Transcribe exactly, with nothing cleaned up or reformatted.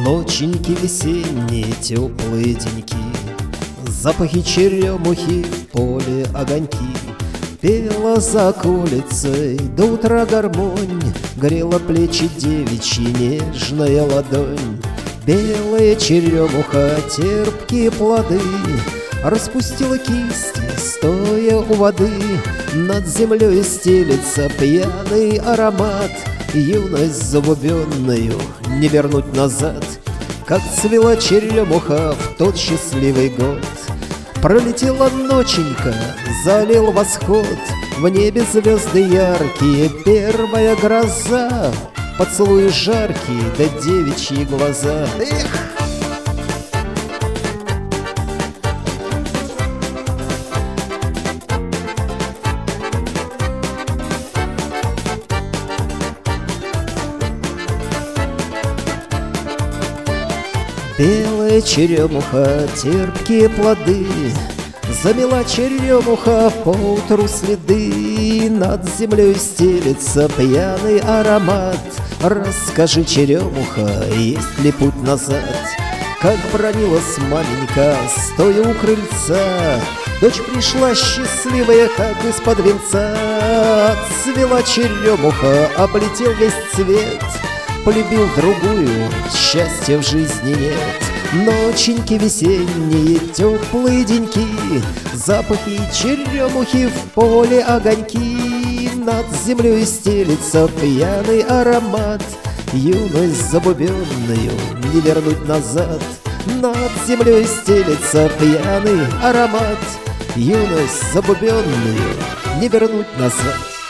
Ноченьки весенние, теплые деньки, запахи черемухи, в поле огоньки. Пела за околицей до утра гармонь, грела плечи девичьи нежная ладонь. Белая черемуха, терпкие плоды, распустила кисти, стоя у воды. Над землей стелется пьяный аромат, юность забубенную не вернуть назад. Как цвела черемуха в тот счастливый год. Пролетела ноченька, залил восход, в небе звезды яркие, первая гроза, поцелуи жаркие, да девичьи глаза. Эх! Белая черемуха, терпкие плоды, замела черемуха поутру следы. Над землей стелется пьяный аромат. Расскажи, черемуха, есть ли путь назад? Как бронилась маменька, стоя у крыльца, дочь пришла счастливая, как из-под венца. Цвела черемуха, облетел весь цвет, полюбил другую, счастья в жизни нет. Ноченьки весенние, теплые деньки, запахи черемухи, в поле огоньки. Над землей стелится пьяный аромат, юность забубенную не вернуть назад. Над землей стелится пьяный аромат, юность забубенную не вернуть назад.